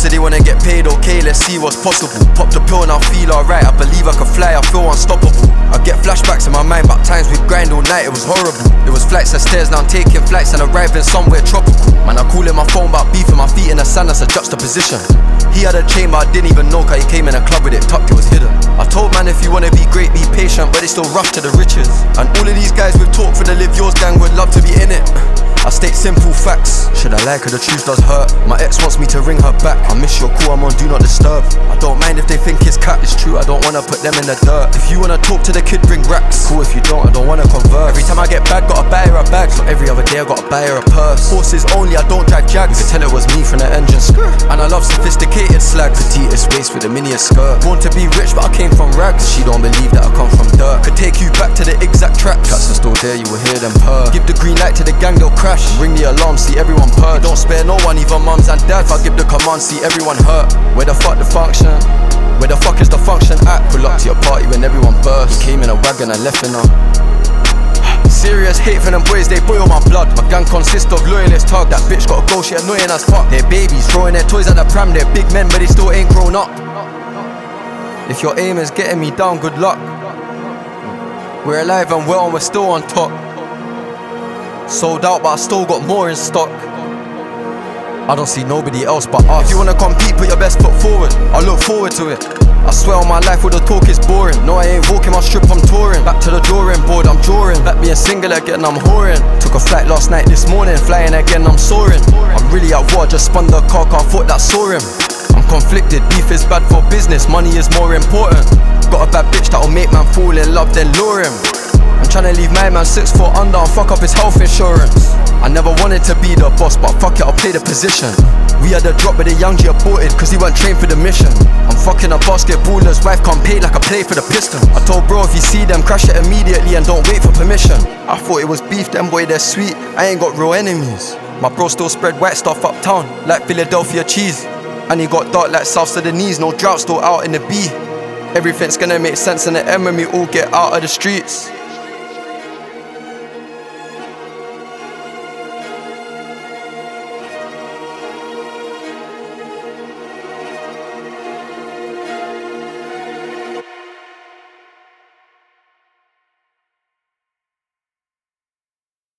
they wanna get paid, okay, let's see what's possible. Pop the pill and I feel alright, I believe I can fly, I feel unstoppable. I get flashbacks in my mind about times we'd grind all night, it was horrible. It was flights of stairs, now I'm taking flights and arriving somewhere tropical. Man, I call in my phone about beefing my feet in the sand, that's a juxtaposition. He had a chain but I didn't even know, cause he came in a club with it tucked, it was hidden. I told man if you wanna be great, be patient, but they still rush to the riches. And all of these guys with talk for the live yours gang would love to be in it. I state simple facts. Should I like her? The truth does hurt. My ex wants me to ring her back. I miss your call, I'm on do not disturb. I don't mind if they think it's cat, it's true, I don't wanna put them in the dirt. If you wanna talk to the kid, bring racks. Cool, if you don't, I don't wanna converse. Every time I get bad, gotta buy her a bag. So every other day I gotta buy her a purse. Horses only, I don't drive Jags. You could tell it was me from the engine. And I love sophisticated slag. Petite waist with a miniature skirt. Born to be rich, but I came from rags. She don't believe that I come from dirt. Could take you back to the exact tracks. Tracks are still there, you will hear them purr. Give the green light to the gang, they'll crash. Ring the alarm, see everyone purge. Don't spare no one, even mums and dads. If I give the command, see everyone hurt. Where the fuck the function? Where the fuck is the function at? Pull up to your party when everyone burst. Came in a wagon and left in a serious hate for them boys, they boil my blood. My gang consists of loyalist tug. That bitch gotta go, she annoying as fuck. They're babies, throwing their toys at the pram. They're big men, but they still ain't grown up. If your aim is getting me down, good luck. We're alive and well and we're still on top. Sold out, but I still got more in stock. I don't see nobody else but us. If you wanna compete, put your best foot forward. I look forward to it. I swear on my life, all the talk is boring. No, I ain't walking my strip, I'm touring. Back to the drawing board, I'm drawing. Back being single again, I'm whoring. Took a flight last night, this morning, flying again, I'm soaring. I'm really at war, just spun the car, can't foot that saw him. I'm conflicted, beef is bad for business, money is more important. Got a bad bitch that'll make man fall in love, then lure him. I'm tryna leave my man 6 foot under and fuck up his health insurance. I never wanted to be the boss, but fuck it, I'll play the position. We had a drop with a young G aborted, cause he weren't trained for the mission. I'm fucking a basketballer's wife, can't pay like I play for the Pistons. I told bro if you see them, crash it immediately and don't wait for permission. I thought it was beef, them boy they're sweet, I ain't got real enemies. My bro still spread white stuff uptown, like Philadelphia cheese. And he got dark like South Sudanese, no drought still out in the B. Everything's gonna make sense in the end when we all get out of the streets.